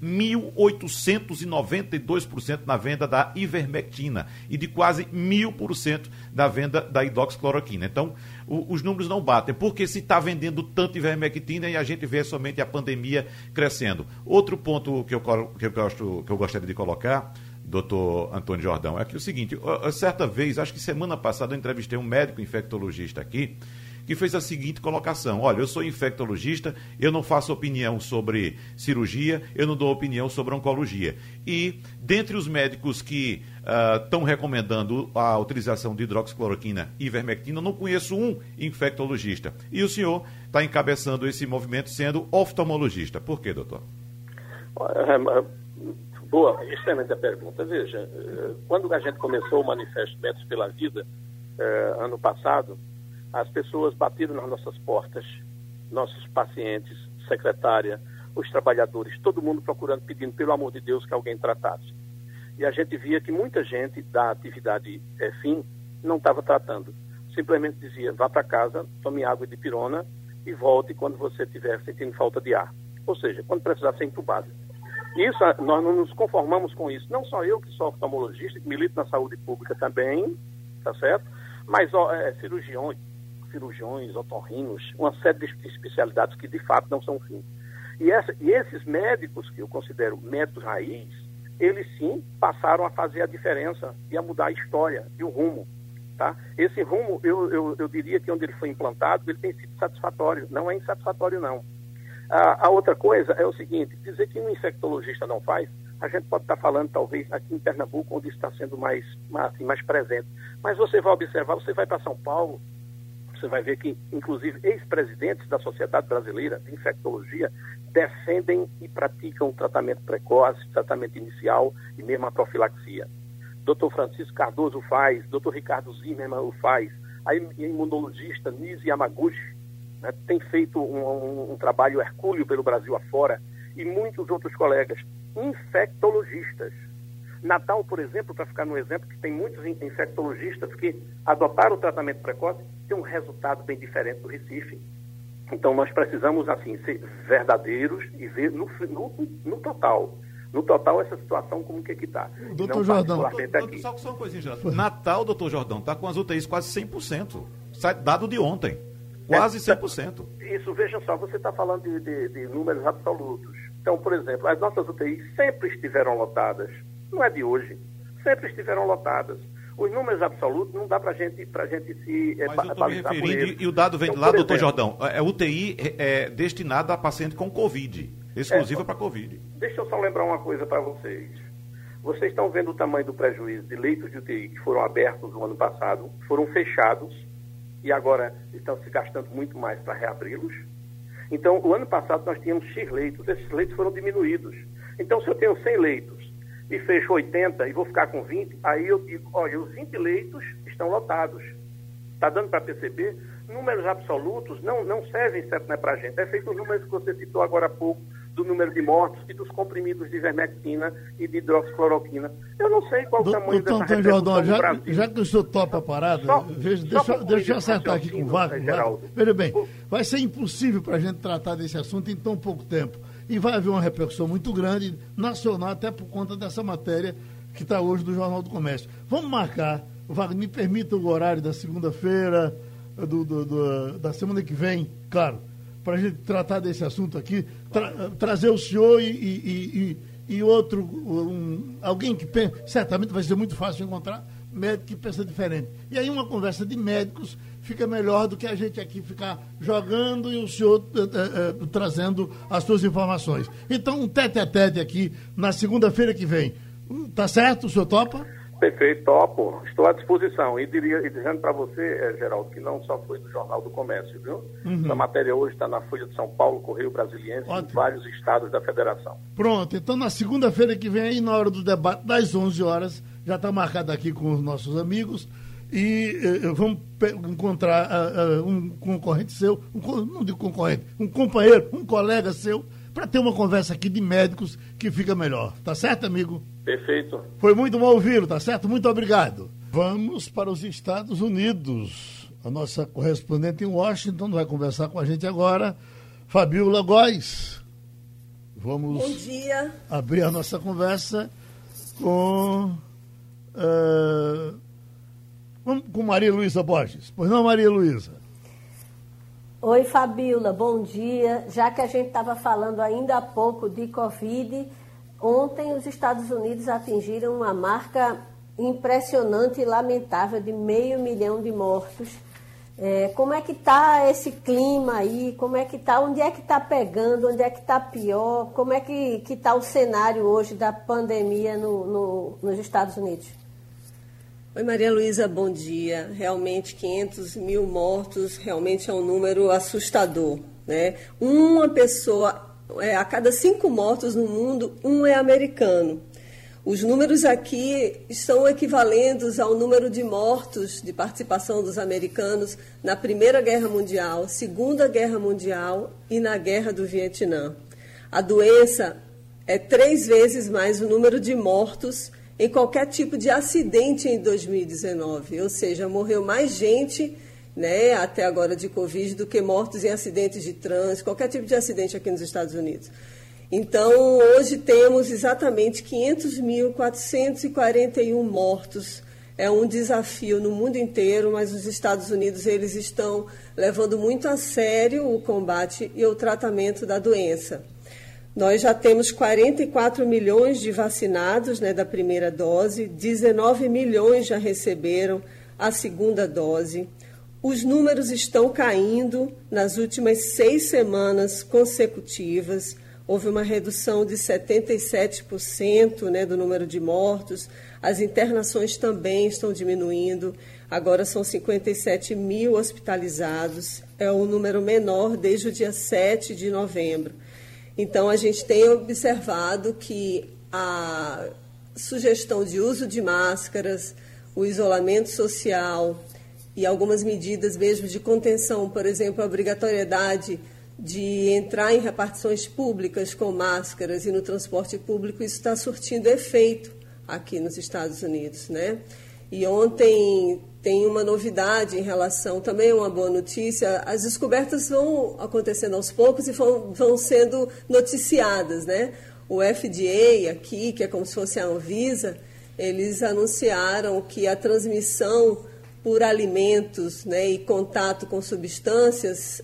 1.892% na venda da ivermectina e de quase 1.000% da venda da hidroxicloroquina. Então, os números não batem, porque se está vendendo tanto ivermectina e a gente vê somente a pandemia crescendo. Outro ponto que eu gostaria de colocar, doutor Antônio Jordão, é que o seguinte, certa vez, acho que semana passada, eu entrevistei um médico infectologista aqui, que fez a seguinte colocação: olha, eu sou infectologista, eu não faço opinião sobre cirurgia, eu não dou opinião sobre oncologia. E, dentre os médicos que estão recomendando a utilização de hidroxicloroquina e ivermectina, eu não conheço um infectologista. E o senhor está encabeçando esse movimento sendo oftalmologista. Por quê, doutor? Boa, excelente a pergunta. Veja, quando a gente começou o Manifesto Médicos pela Vida, ano passado, as pessoas bateram nas nossas portas, nossos pacientes, secretária, os trabalhadores, todo mundo procurando, pedindo, pelo amor de Deus, que alguém tratasse. E a gente via que muita gente da atividade fim não estava tratando. Simplesmente dizia, vá para casa, tome água de pirona e volte quando você estiver sentindo falta de ar. Ou seja, quando precisar ser entubado. Isso, nós não nos conformamos com isso. Não só eu, que sou oftalmologista, que milito na saúde pública também, tá certo? Mas cirurgiões, otorrinos, uma série de especialidades que de fato não são fim. E esses médicos, que eu considero médicos raiz, eles sim passaram a fazer a diferença e a mudar a história e o rumo. Tá? Esse rumo, eu diria que onde ele foi implantado, ele tem sido satisfatório. Não é insatisfatório, não. A outra coisa é o seguinte, dizer que um infectologista não faz, a gente pode estar falando talvez aqui em Pernambuco, onde isso está sendo mais presente. Mas você vai observar, você vai para São Paulo, você vai ver que, inclusive, ex-presidentes da Sociedade Brasileira de Infectologia defendem e praticam tratamento precoce, tratamento inicial e mesmo a profilaxia. Dr. Francisco Cardoso faz, Dr. Ricardo Zimmermann o faz, a imunologista Nise Yamaguchi, né, tem feito um trabalho hercúleo pelo Brasil afora, e muitos outros colegas infectologistas. Natal, por exemplo, para ficar no exemplo, que tem muitos infectologistas que adotaram o tratamento precoce, tem um resultado bem diferente do Recife. Então, nós precisamos, assim, ser verdadeiros e ver no total. No total, essa situação como que está. Doutor Jordão. Só uma coisinha, Jordão. Natal, doutor Jordão, está com as UTIs quase 100%. Dado de ontem. Quase 100%. Isso, veja só, você está falando de números absolutos. Então, por exemplo, as nossas UTIs sempre estiveram lotadas. Não é de hoje. Sempre estiveram lotadas. Os números absolutos não dá para gente se Mas eu estou me referindo, e o dado vem de lá, doutor Jordão, é UTI destinada a paciente com Covid, exclusiva para Covid. Deixa eu só lembrar uma coisa para vocês. Vocês estão vendo o tamanho do prejuízo de leitos de UTI que foram abertos no ano passado, foram fechados, e agora estão se gastando muito mais para reabri-los. Então, o ano passado nós tínhamos X leitos, esses leitos foram diminuídos. Então, se eu tenho 100 leitos e fecho 80 e vou ficar com 20, aí eu digo, olha, os 20 leitos estão lotados. Está dando para perceber? Números absolutos não servem certo, né, para a gente. É feito os números que você citou agora há pouco, do número de mortos e dos comprimidos de ivermectina e de hidroxicloroquina. Eu não sei qual o tamanho dessa repercussão no Brasil. Já que o senhor topa a parada, deixa eu acertar aqui com o Wagner. Veja bem, vai ser impossível para a gente tratar desse assunto em tão pouco tempo. E vai haver uma repercussão muito grande, nacional, até por conta dessa matéria que está hoje no Jornal do Comércio. Vamos marcar, Wagner, me permita o horário da segunda-feira, da semana que vem, claro, para a gente tratar desse assunto aqui, trazer o senhor e outro, alguém que pensa, certamente vai ser muito fácil encontrar médico que pensa diferente. E aí uma conversa de médicos fica melhor do que a gente aqui ficar jogando e o senhor trazendo as suas informações. Então, um tete-a-tete aqui na segunda-feira que vem. Tá certo? O senhor topa? Perfeito, topo. Estou à disposição. E dizendo para você, Geraldo, que não só foi do Jornal do Comércio, viu? Uhum. A matéria hoje está na Folha de São Paulo, Correio Brasiliense, em vários estados da federação. Pronto. Então, na segunda-feira que vem, aí, na hora do debate, das 11 horas, já está marcado aqui com os nossos amigos e vamos encontrar um concorrente seu, não digo concorrente, um companheiro, um colega seu, para ter uma conversa aqui de médicos que fica melhor. Tá certo, amigo? Perfeito. Foi muito bom ouvi-lo, tá certo? Muito obrigado. Vamos para os Estados Unidos. A nossa correspondente em Washington vai conversar com a gente agora, Fabiola Góes. Vamos Bom dia. Abrir a nossa conversa com Maria Luísa Borges. Pois não, Maria Luísa? Oi, Fabiola, bom dia. Já que a gente estava falando ainda há pouco de Covid, ontem os Estados Unidos atingiram uma marca impressionante e lamentável de 500 mil de mortos. Como é que está esse clima aí? Como é que está? Onde é que está pegando? Onde é que está pior? Como é que está o cenário hoje da pandemia nos Estados Unidos? Oi, Maria Luísa, bom dia. Realmente, 500 mil mortos realmente é um número assustador, né? Uma pessoa, a cada 5 mortos no mundo, um é americano. Os números aqui estão equivalentes ao número de mortos de participação dos americanos na Primeira Guerra Mundial, Segunda Guerra Mundial e na Guerra do Vietnã. A doença é 3 vezes mais o número de mortos em qualquer tipo de acidente em 2019, ou seja, morreu mais gente, né, até agora de Covid do que mortos em acidentes de trânsito, qualquer tipo de acidente aqui nos Estados Unidos. Então, hoje temos exatamente 500.441 mortos. É um desafio no mundo inteiro, mas os Estados Unidos eles estão levando muito a sério o combate e o tratamento da doença. Nós já temos 44 milhões de vacinados, né, da primeira dose, 19 milhões já receberam a segunda dose. Os números estão caindo nas últimas 6 semanas consecutivas. Houve uma redução de 77%, né, do número de mortos. As internações também estão diminuindo. Agora são 57 mil hospitalizados. É o número menor desde o dia 7 de novembro. Então, a gente tem observado que a sugestão de uso de máscaras, o isolamento social e algumas medidas mesmo de contenção, por exemplo, a obrigatoriedade de entrar em repartições públicas com máscaras e no transporte público, isso está surtindo efeito aqui nos Estados Unidos, né? E ontem tem uma novidade em relação, também uma boa notícia, as descobertas vão acontecendo aos poucos e vão sendo noticiadas, né? O FDA aqui, que é como se fosse a Anvisa, eles anunciaram que a transmissão por alimentos, né, e contato com substâncias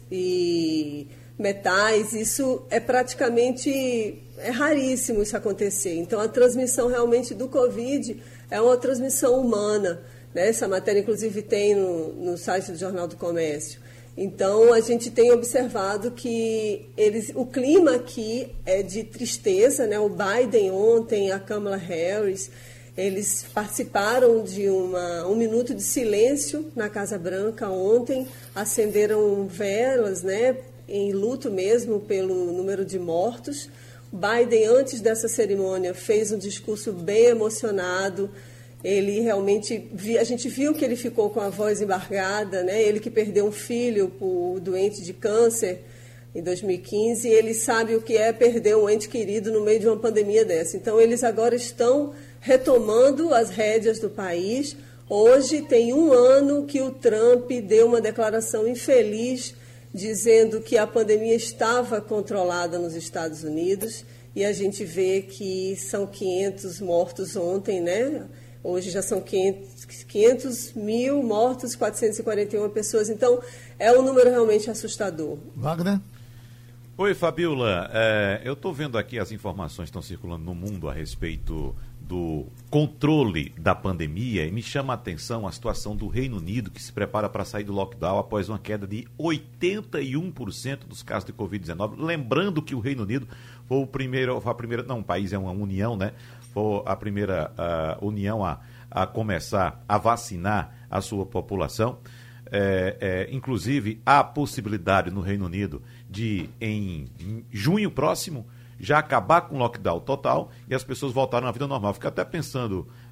e metais, isso é praticamente, é raríssimo isso acontecer. Então, a transmissão realmente do Covid é uma transmissão humana, né? Essa matéria, inclusive, tem no site do Jornal do Comércio. Então, a gente tem observado que o clima aqui é de tristeza, né? O Biden ontem, a Kamala Harris, eles participaram de um minuto de silêncio na Casa Branca ontem, acenderam velas, né, em luto mesmo pelo número de mortos. O Biden, antes dessa cerimônia, fez um discurso bem emocionado. Ele realmente, a gente viu que ele ficou com a voz embargada, né? Ele que perdeu um filho doente de câncer em 2015, ele sabe o que é perder um ente querido no meio de uma pandemia dessa. Então, eles agora estão retomando as rédeas do país. Hoje tem 1 ano que o Trump deu uma declaração infeliz, dizendo que a pandemia estava controlada nos Estados Unidos, e a gente vê que são 500 mortos ontem, né? Hoje já são 500 mil mortos, 441 pessoas. Então, é um número realmente assustador. Wagner? Oi, Fabiola. Eu estou vendo aqui as informações que estão circulando no mundo a respeito do controle da pandemia, e me chama a atenção a situação do Reino Unido, que se prepara para sair do lockdown após uma queda de 81% dos casos de Covid-19. Lembrando que o Reino Unido foi o país é uma união, né? Foi a primeira união a começar a vacinar a sua população. Inclusive, há a possibilidade no Reino Unido de, em junho próximo, já acabar com o lockdown total e as pessoas voltaram à vida normal. Fico até pensando,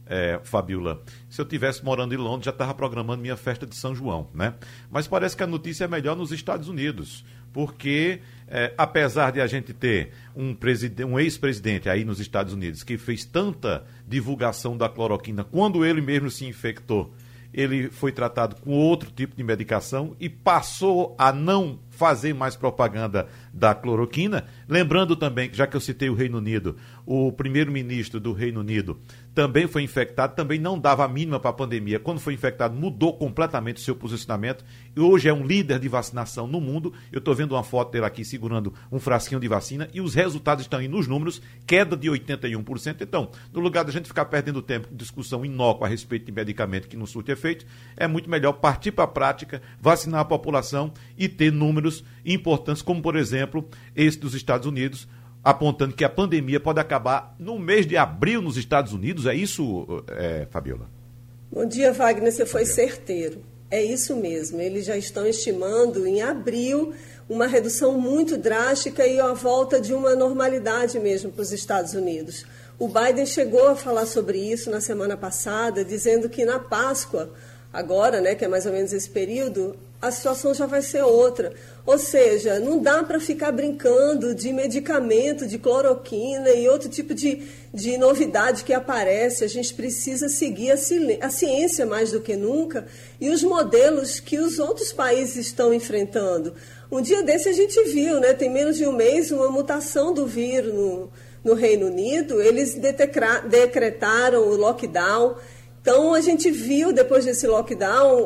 Fabiola, se eu estivesse morando em Londres, já estava programando minha festa de São João, né? Mas parece que a notícia é melhor nos Estados Unidos, porque apesar de a gente ter um ex-presidente aí nos Estados Unidos que fez tanta divulgação da cloroquina, quando ele mesmo se infectou, ele foi tratado com outro tipo de medicação e passou a não fazer mais propaganda da cloroquina. Lembrando também, já que eu citei o Reino Unido, o primeiro-ministro do Reino Unido também foi infectado, também não dava a mínima para a pandemia. Quando foi infectado, mudou completamente o seu posicionamento e hoje é um líder de vacinação no mundo. Eu estou vendo uma foto dele aqui segurando um frasquinho de vacina e os resultados estão aí nos números, queda de 81%. Então, no lugar da gente ficar perdendo tempo com discussão inócua a respeito de medicamento que não surte efeito, é muito melhor partir para a prática, vacinar a população e ter números importantes, como por exemplo, esse dos Estados Unidos, apontando que a pandemia pode acabar no mês de abril nos Estados Unidos. É isso, Fabiola? Bom dia, Wagner, você foi certeiro. É isso mesmo, eles já estão estimando em abril uma redução muito drástica e a volta de uma normalidade mesmo para os Estados Unidos. O Biden chegou a falar sobre isso na semana passada, dizendo que na Páscoa, agora, né, que é mais ou menos esse período, a situação já vai ser outra. Ou seja, não dá para ficar brincando de medicamento, de cloroquina e outro tipo de novidade que aparece. A gente precisa seguir a ciência mais do que nunca e os modelos que os outros países estão enfrentando. Um dia desse a gente viu, né, tem menos de um mês, uma mutação do vírus no Reino Unido. Eles decretaram o lockdown. Então, a gente viu, depois desse lockdown,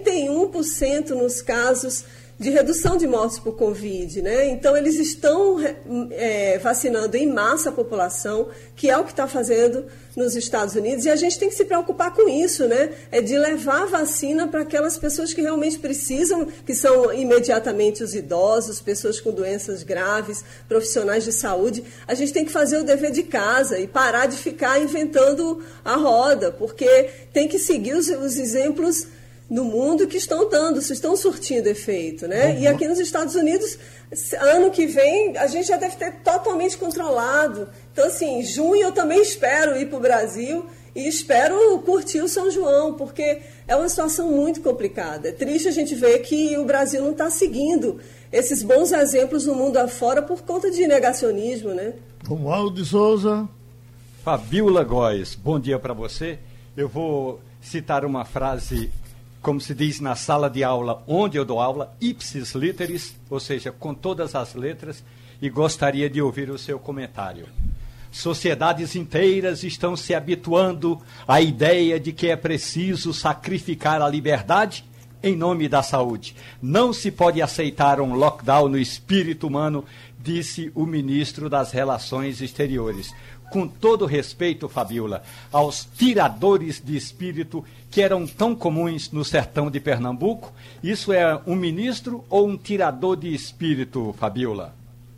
81% nos casos de redução de mortes por Covid, né? Então, eles estão vacinando em massa a população, que é o que está fazendo nos Estados Unidos, e a gente tem que se preocupar com isso, né? É de levar a vacina para aquelas pessoas que realmente precisam, que são imediatamente os idosos, pessoas com doenças graves, profissionais de saúde. A gente tem que fazer o dever de casa e parar de ficar inventando a roda, porque tem que seguir os exemplos no mundo que estão surtindo efeito, né? Uhum. E aqui nos Estados Unidos, ano que vem, a gente já deve ter totalmente controlado. Então, assim, em junho eu também espero ir para o Brasil e espero curtir o São João, porque é uma situação muito complicada. É triste a gente ver que o Brasil não está seguindo esses bons exemplos no mundo afora por conta de negacionismo, né? Romualdo de Souza. Fabiola Góes, bom dia para você. Eu vou citar uma frase, como se diz na sala de aula onde eu dou aula, ipsis literis, ou seja, com todas as letras, e gostaria de ouvir o seu comentário. Sociedades inteiras estão se habituando à ideia de que é preciso sacrificar a liberdade em nome da saúde. Não se pode aceitar um lockdown no espírito humano, disse o ministro das Relações Exteriores. Com todo respeito, Fabiola, aos tiradores de espírito que eram tão comuns no sertão de Pernambuco, isso é um ministro ou um tirador de espírito, Fabiola?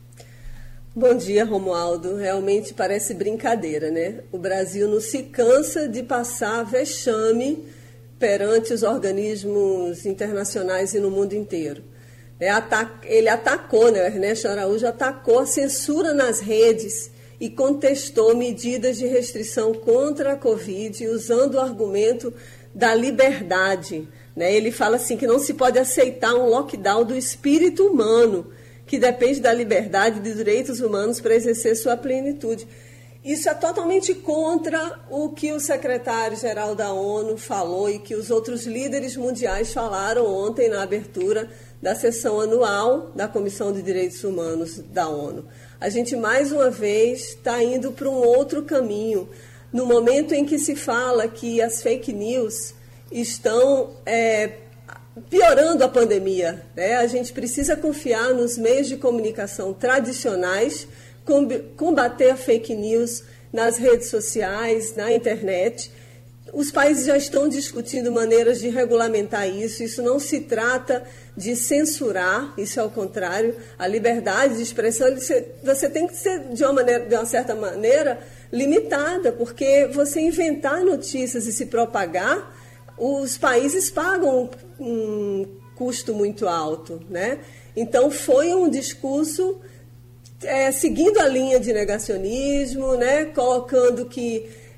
Bom dia, Romualdo. Realmente parece brincadeira, né? O Brasil não se cansa de passar vexame perante os organismos internacionais e no mundo inteiro. Ele atacou, né? O Ernesto Araújo atacou a censura nas redes e contestou medidas de restrição contra a Covid, usando o argumento da liberdade, né? Ele fala assim que não se pode aceitar um lockdown do espírito humano, que depende da liberdade e de direitos humanos para exercer sua plenitude. Isso é totalmente contra o que o secretário-geral da ONU falou e que os outros líderes mundiais falaram ontem na abertura da sessão anual da Comissão de Direitos Humanos da ONU. A gente, mais uma vez, está indo para um outro caminho. No momento em que se fala que as fake news estão piorando a pandemia, né? A gente precisa confiar nos meios de comunicação tradicionais, combater a fake news nas redes sociais, na internet. Os países já estão discutindo maneiras de regulamentar isso. Isso não se trata de censurar, isso é o contrário. A liberdade de expressão, você tem que ser, de uma certa maneira, limitada, porque você inventar notícias e se propagar, os países pagam um custo muito alto, né? Então, foi um discurso seguindo a linha de negacionismo, né? Colocando que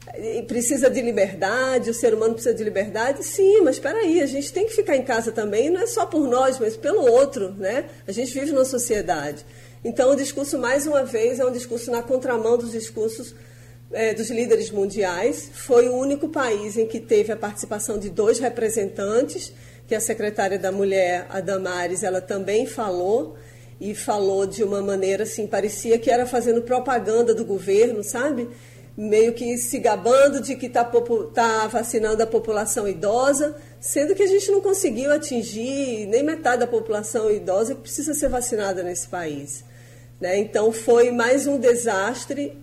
precisa de liberdade, o ser humano precisa de liberdade. Sim, mas espera aí, a gente tem que ficar em casa também, não é só por nós, mas pelo outro, né? A gente vive numa sociedade. Então, o discurso, mais uma vez, é um discurso na contramão dos discursos dos líderes mundiais. Foi o único país em que teve a participação de 2 representantes, que a secretária da Mulher, a Damares, ela também falou, e falou de uma maneira assim, parecia que era fazendo propaganda do governo, sabe? Meio que se gabando de que está vacinando a população idosa, sendo que a gente não conseguiu atingir nem metade da população idosa que precisa ser vacinada nesse país, né? Então foi mais um desastre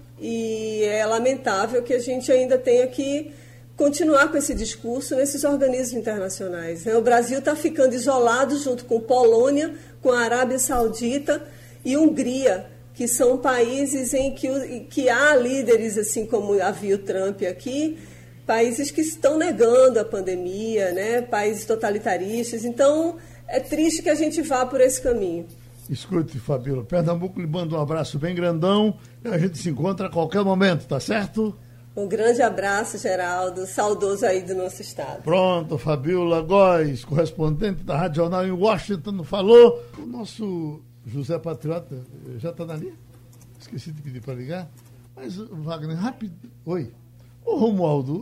e é lamentável que a gente ainda tenha que continuar com esse discurso nesses organismos internacionais, né? O Brasil está ficando isolado junto com Polônia, com a Arábia Saudita e Hungria, que são países em que há líderes, assim como havia o Trump aqui, países que estão negando a pandemia, né? Países totalitaristas. Então, é triste que a gente vá por esse caminho. Escute, Fabíola, Pernambuco lhe manda um abraço bem grandão e a gente se encontra a qualquer momento, tá certo? Um grande abraço, Geraldo, saudoso aí do nosso estado. Pronto, Fabíola Góes, correspondente da Rádio Jornal em Washington, falou. O nosso José Patriota já está na linha? Esqueci de pedir para ligar. Mas, Wagner, rápido. Oi. Ô, Romualdo,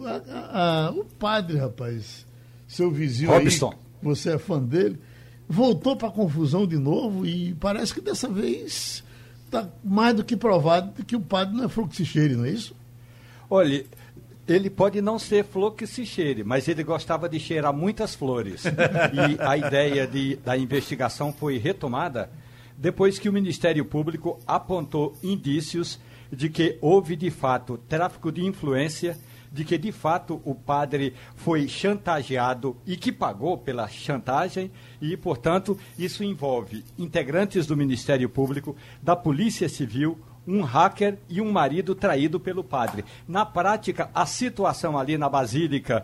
o padre, rapaz, seu vizinho Robson aí, você é fã dele, voltou para a confusão de novo e parece que dessa vez está mais do que provado que o padre não é flor que se cheire, não é isso? Olha, ele pode não ser flor que se cheire, mas ele gostava de cheirar muitas flores. E a ideia da investigação foi retomada depois que o Ministério Público apontou indícios de que houve, de fato, tráfico de influência, de que, de fato, o padre foi chantageado e que pagou pela chantagem e, portanto, isso envolve integrantes do Ministério Público, da Polícia Civil, um hacker e um marido traído pelo padre. Na prática, a situação ali na Basílica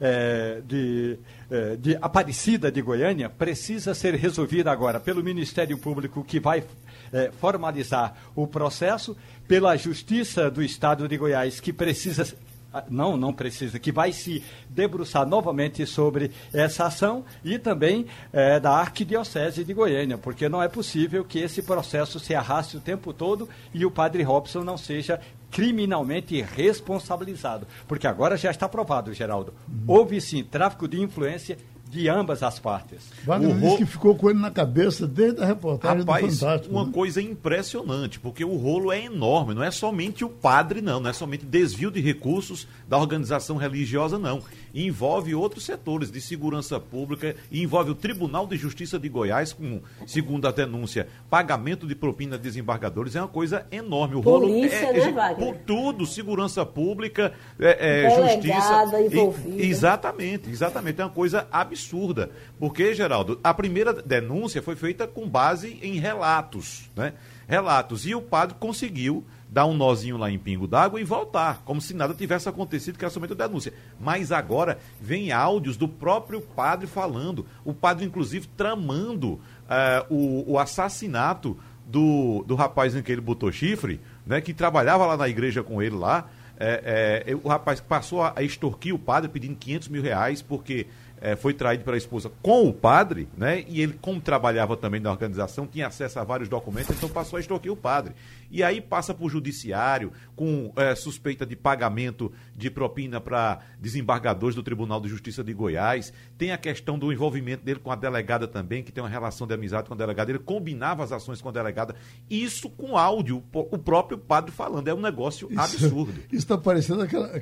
de Aparecida de Goiânia precisa ser resolvida agora pelo Ministério Público, que vai formalizar o processo, pela Justiça do Estado de Goiás, que precisa... Não precisa, que vai se debruçar novamente sobre essa ação, e também da Arquidiocese de Goiânia, porque não é possível que esse processo se arraste o tempo todo e o padre Robson não seja criminalmente responsabilizado, porque agora já está provado, Geraldo. Houve sim tráfico de influência de ambas as partes. Wagner disse que ficou com ele na cabeça desde a reportagem do Fantástico. Uma coisa impressionante, porque o rolo é enorme, não é somente o padre, não é somente desvio de recursos da organização religiosa, não. Envolve outros setores de segurança pública, e envolve o Tribunal de Justiça de Goiás, com, segundo a denúncia, pagamento de propina a desembargadores, é uma coisa enorme. O rolo Polícia, né, Wagner? Por tudo, segurança pública, Delegada justiça. envolvida. Exatamente, é uma coisa absurda, porque, Geraldo, a primeira denúncia foi feita com base em relatos, né? Relatos, e o padre conseguiu dar um nozinho lá em Pingo d'Água e voltar, como se nada tivesse acontecido, que era somente a denúncia. Mas agora vem áudios do próprio padre falando, o padre inclusive tramando o assassinato do rapaz em que ele botou chifre, né, que trabalhava lá na igreja com ele lá. O rapaz passou a extorquir o padre pedindo R$500 mil, porque foi traído pela esposa com o padre, né? E ele, como trabalhava também na organização, tinha acesso a vários documentos, então passou a extorquir o padre. E aí passa por judiciário, com suspeita de pagamento de propina para desembargadores do Tribunal de Justiça de Goiás. Tem a questão do envolvimento dele com a delegada também, que tem uma relação de amizade com a delegada. Ele combinava as ações com a delegada. Isso com áudio, o próprio padre falando. É um negócio absurdo. Isso está parecendo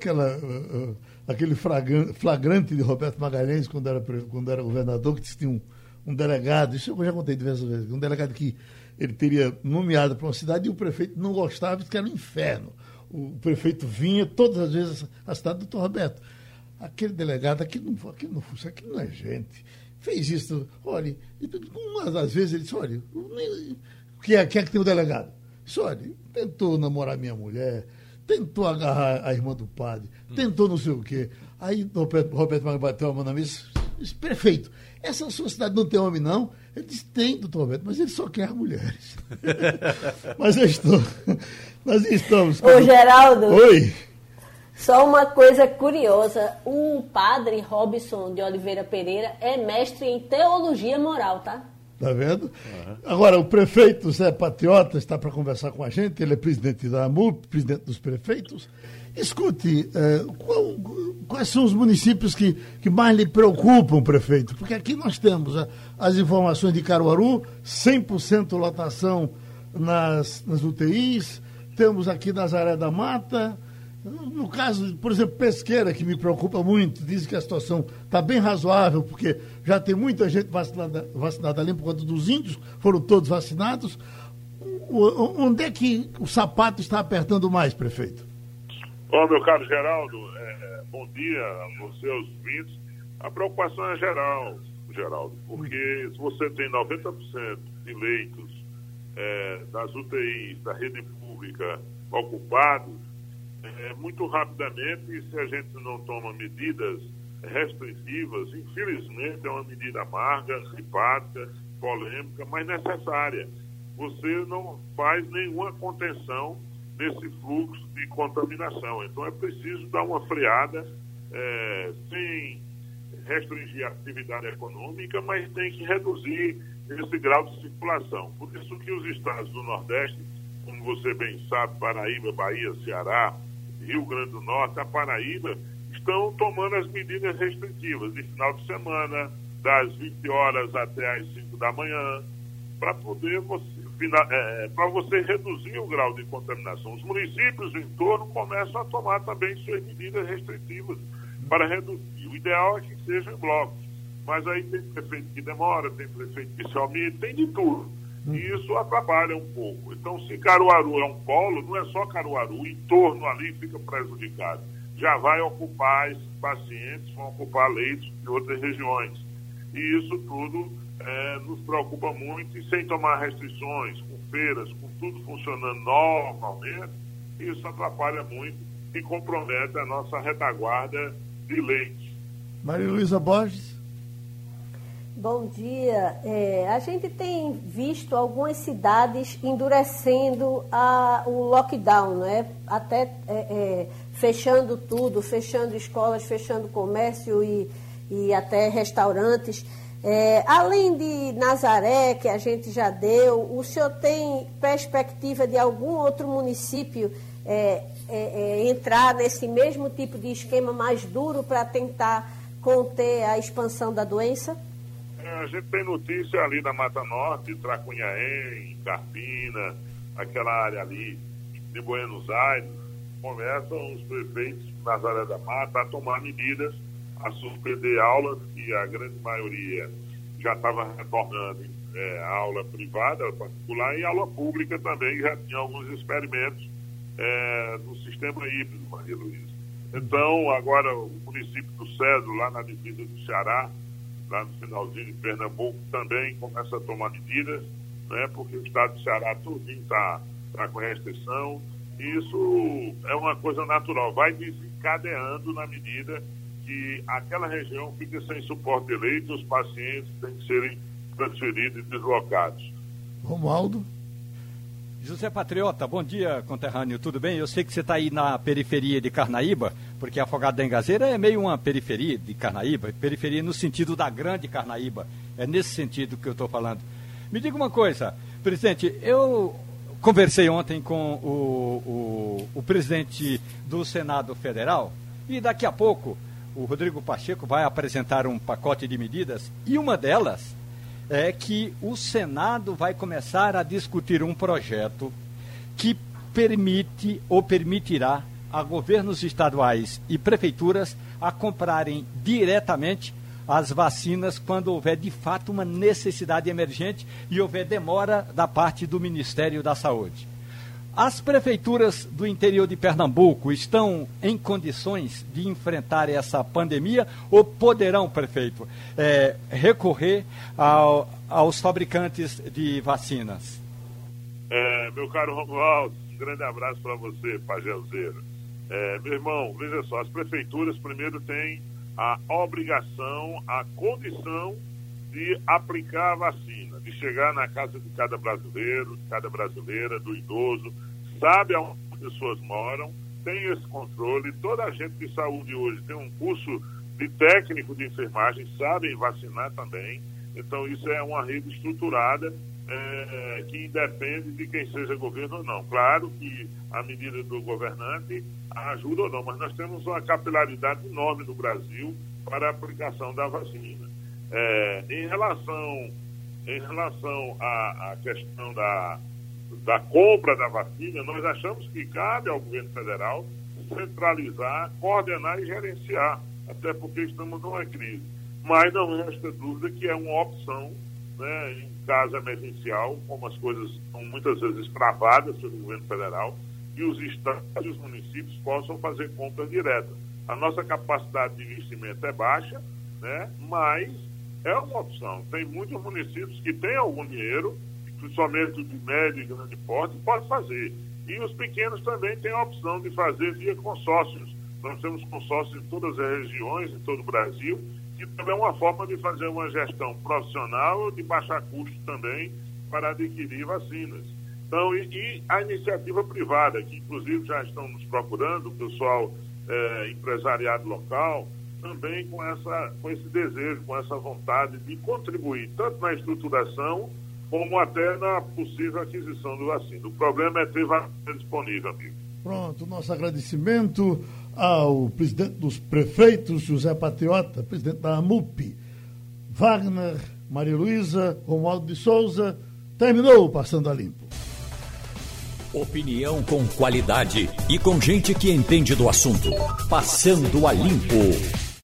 aquele flagrante de Roberto Magalhães, quando era governador, que tinha um delegado, isso eu já contei diversas vezes, um delegado que ele teria nomeado para uma cidade e o prefeito não gostava, porque era um inferno. O prefeito vinha todas as vezes à cidade do Dr. Roberto. Aquele delegado, aquilo não é gente. Fez isso, olha, às vezes ele disse, olha, o que é que tem o delegado? Disse, olha, tentou namorar minha mulher, tentou agarrar a irmã do padre, tentou não sei o quê. Aí Roberto Magalhães bateu a mão na mesa e disse, prefeito, essa sua cidade não tem homem, não? Ele disse, tem, doutor Roberto, mas ele só quer mulheres. Mas nós estamos... Ô, Geraldo. Oi. Só uma coisa curiosa, o padre Robson de Oliveira Pereira é mestre em teologia moral, tá? Tá vendo? Uhum. Agora, o prefeito Zé Patriota está para conversar com a gente, ele é presidente da AMUP, presidente dos prefeitos. Escute, quais são os municípios que mais lhe preocupam, prefeito? Porque aqui nós temos as informações de Caruaru, 100% lotação nas UTIs, temos aqui Nazaré da Mata. No caso, por exemplo, Pesqueira, que me preocupa muito, diz que a situação está bem razoável, porque já tem muita gente vacinada ali por conta dos índios, foram todos vacinados. Onde é que o sapato está apertando mais, prefeito? Bom, meu caro Geraldo, bom dia a você, aos ouvintes. A preocupação é geral, Geraldo, porque se você tem 90% de leitos das UTIs, da rede pública ocupados, muito rapidamente, se a gente não toma medidas restritivas, infelizmente é uma medida amarga, simpática, polêmica, mas necessária. Você não faz nenhuma contenção nesse fluxo de contaminação. Então é preciso dar uma freada, sem restringir a atividade econômica, mas tem que reduzir esse grau de circulação. Por isso que os estados do Nordeste, como você bem sabe, Paraíba, Bahia, Ceará, Rio Grande do Norte, a Paraíba, estão tomando as medidas restritivas de final de semana, das 20 horas até as 5 da manhã, para poder você reduzir o grau de contaminação. Os municípios em torno começam a tomar também suas medidas restritivas para reduzir. O ideal é que seja em blocos, mas aí tem prefeito que demora, tem prefeito que se omite, tem de tudo. E isso atrapalha um pouco. Então, se Caruaru é um polo, não é só Caruaru, o entorno ali fica prejudicado. Já vai ocupar esses pacientes, vão ocupar leitos de outras regiões. E isso tudo nos preocupa muito, e sem tomar restrições, com feiras, com tudo funcionando normalmente, isso atrapalha muito e compromete a nossa retaguarda de leitos. Maria Luísa Borges. Bom dia. A gente tem visto algumas cidades endurecendo o lockdown, né? Até fechando tudo, fechando escolas, fechando comércio e até restaurantes. Além de Nazaré, que a gente já deu, o senhor tem perspectiva de algum outro município entrar nesse mesmo tipo de esquema mais duro para tentar conter a expansão da doença? A gente tem notícia ali da Mata Norte, Tracunhaém, Carpina, aquela área ali de Buenos Aires, começam os prefeitos de Nazaré da Mata a tomar medidas, a suspender aulas, que a grande maioria já estava retornando a aula privada, particular, e aula pública também, já tinha alguns experimentos no sistema híbrido, Maria Luísa. Então, agora o município do Cedro, lá na divisa do Ceará, lá no finalzinho de Pernambuco, também começa a tomar medidas, né, porque o estado do Ceará tudinho está com restrição. Isso é uma coisa natural, vai desencadeando na medida que aquela região fica sem suporte de leito, os pacientes têm que serem transferidos e deslocados. Romualdo. José Patriota, bom dia, conterrâneo, tudo bem? Eu sei que você está aí na periferia de Carnaíba, porque Afogado da Engazeira é meio uma periferia de Carnaíba, periferia no sentido da grande Carnaíba, é nesse sentido que eu estou falando. Me diga uma coisa, presidente, eu conversei ontem com o presidente do Senado Federal e daqui a pouco o Rodrigo Pacheco vai apresentar um pacote de medidas e uma delas é que o Senado vai começar a discutir um projeto que permite ou permitirá a governos estaduais e prefeituras a comprarem diretamente as vacinas quando houver de fato uma necessidade emergente e houver demora da parte do Ministério da Saúde. As prefeituras do interior de Pernambuco estão em condições de enfrentar essa pandemia ou poderão, prefeito, recorrer aos fabricantes de vacinas? Meu caro Romualdo, um grande abraço para você, Pagelzeiro. Meu irmão, veja só, as prefeituras primeiro têm a obrigação, a condição de aplicar a vacina, de chegar na casa de cada brasileiro, de cada brasileira, do idoso, sabe aonde as pessoas moram, tem esse controle. Toda a gente de saúde hoje tem um curso de técnico de enfermagem, sabem vacinar também. Então, isso é uma rede estruturada que independe de quem seja governo ou não. Claro que a medida do governante ajuda ou não, mas nós temos uma capilaridade enorme no Brasil para a aplicação da vacina. Em relação à questão da compra da vacina, nós achamos que cabe ao governo federal centralizar, coordenar e gerenciar, até porque estamos numa crise. Mas não resta dúvida que é uma opção, né, em caso emergencial, como as coisas são muitas vezes travadas pelo governo federal, e os estados e os municípios possam fazer compras diretas. A nossa capacidade de investimento é baixa, né, mas é uma opção. Tem muitos municípios que têm algum dinheiro, principalmente de médio e grande porte, pode fazer. E os pequenos também têm a opção de fazer via consórcios. Nós temos consórcios em todas as regiões, em todo o Brasil, que também é uma forma de fazer uma gestão profissional de baixar custo também para adquirir vacinas. Então, e a iniciativa privada, que inclusive já estão nos procurando, o pessoal empresariado local, também com esse desejo, com essa vontade de contribuir, tanto na estruturação, como até na possível aquisição do vacina. O problema é ter vacina disponível, amigo. Pronto, nosso agradecimento ao presidente dos prefeitos, José Patriota, presidente da AMUP, Wagner, Maria Luísa, Romualdo de Souza. Terminou o Passando a Limpo. Opinião com qualidade e com gente que entende do assunto. Passando a Limpo.